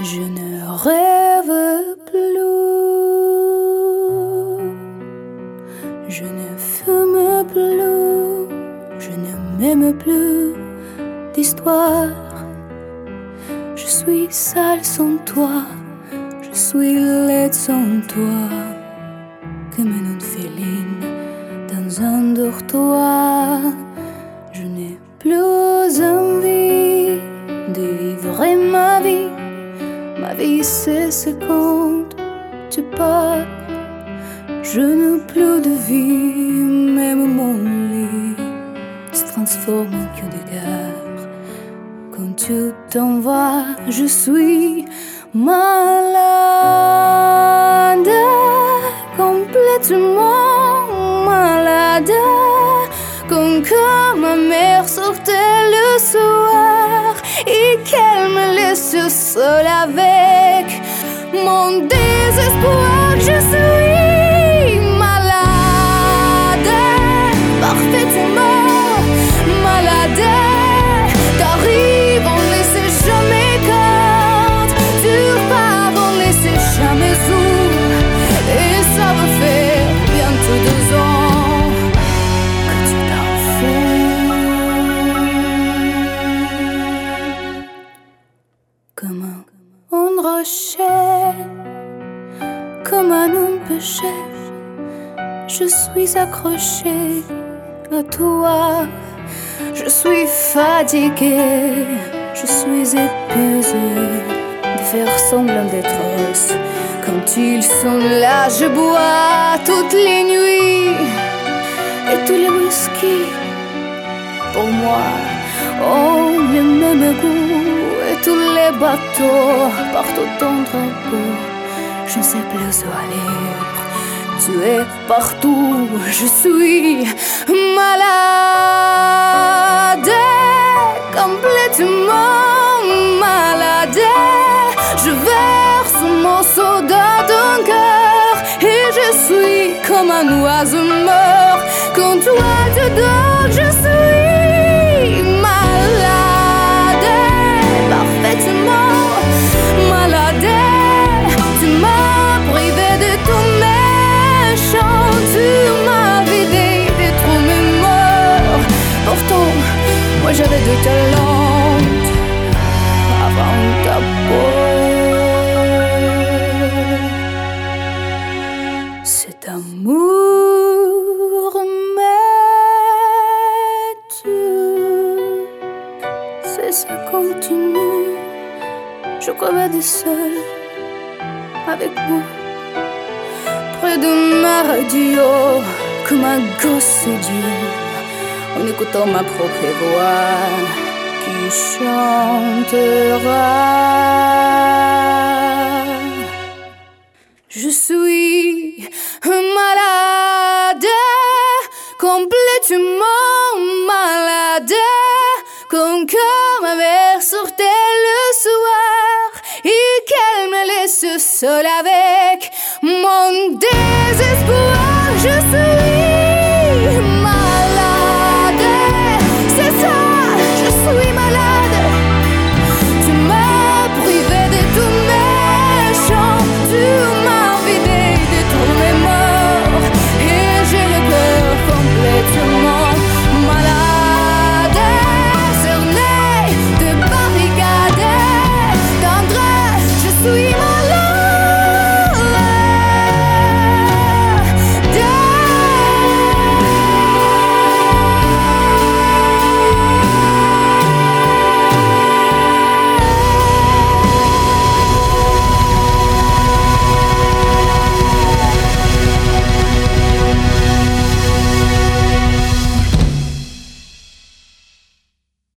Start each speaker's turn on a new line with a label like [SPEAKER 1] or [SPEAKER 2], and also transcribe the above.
[SPEAKER 1] Je ne rêve plus, je ne fume plus, je ne m'aime plus d'histoire. Je suis sale sans toi, je suis laide sans toi, comme une féline dans un dortoir. Je n'ai plus envie de vivre ma vie. Ma vie c'est ce quand tu pars. Je n'ai plus de vie, même mon lit se transforme en queue de gare. Quand tu t'en vas, je suis malade, complètement malade. Quand ma mère sortait le soir et qu'elle me laisse seule avec mon désespoir, je suis malade, parfaitement malade. T'arrives, on ne sait jamais quand, tu repars, on ne sait jamais où. Et ça va faire bientôt 2 ans que tu t'en fous. Comme un rocher, comme un homme péché, je suis accrochée à toi. Je suis fatiguée, je suis épuisée de faire semblant d'être heureuse. Quand ils sont là, je bois toutes les nuits. Et tous les whisky, pour moi, ont le même goût. Et tous les bateaux partent au drapeau. Je ne sais plus où aller. Tu es partout, je suis malade, complètement malade. Je verse mon soda d'un cœur et je suis comme un oiseau mort. Quand toi tu dors, je suis malade, parfaitement malade. Tu m'as privé de tous mes chants, tu m'as vidé de tous mes morts. Pourtant, moi j'avais de talent avant ta peau. Cet amour m'est c'est ça continue. Je crois de seul avec vous, près de ma radio, comme un gosse Dieu, en écoutant ma propre voix qui chantera. Je suis malade, complètement malade. Quand ma mère sortait le soir et qu'elle me laisse seule avec mon désespoir, je suis